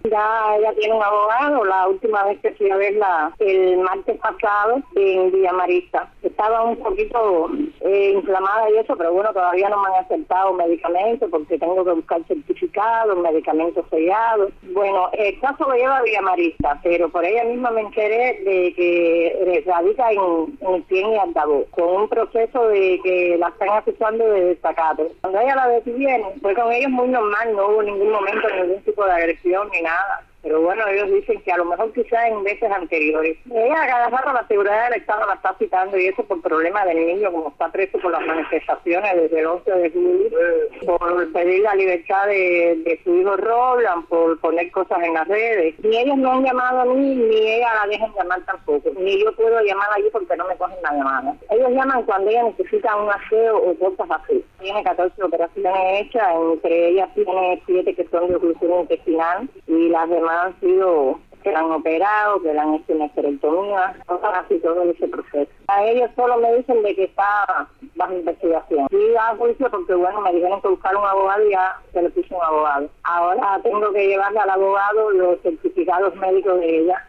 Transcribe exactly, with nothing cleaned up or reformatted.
Ya ella tiene un abogado. La última vez que fui a verla el martes pasado en Villa Marista, estaba un poquito eh, inflamada y eso, pero bueno, todavía no me han aceptado medicamentos porque tengo que buscar certificados, medicamentos sellados. Bueno, el caso lo lleva a Villa Marista, pero por ella misma me enteré de que radica en, en Cien y Altavoz, con un proceso de que la están acusando de desacato. Cuando ella la detuvieron, fue con ellos muy normal, no hubo ningún momento ningún tipo de agresión ni nada. Pero bueno, ellos dicen que a lo mejor quizás en veces anteriores. Ella a cada rato la seguridad del Estado la está citando y eso por problema del niño, como está preso por las manifestaciones desde el once de julio, por pedir la libertad de, de su hijo Roland, por poner cosas en las redes. Ni ellos me han llamado a mí, ni ella la dejan llamar tampoco. Ni yo puedo llamar allí porque no me cogen la llamada. Ellos llaman cuando ella necesita un aseo o cosas así. Tiene catorce operaciones hechas, entre ellas tiene siete que son de oclusión intestinal y las demás han sido que la han operado, que le han hecho una esterectomía, cosas así, todo ese proceso. A ellos solo me dicen de que está bajo investigación. Y a juicio porque, bueno, me dijeron que buscar un abogado y ya se le puso un abogado. Ahora tengo que llevarle al abogado los certificados médicos de ella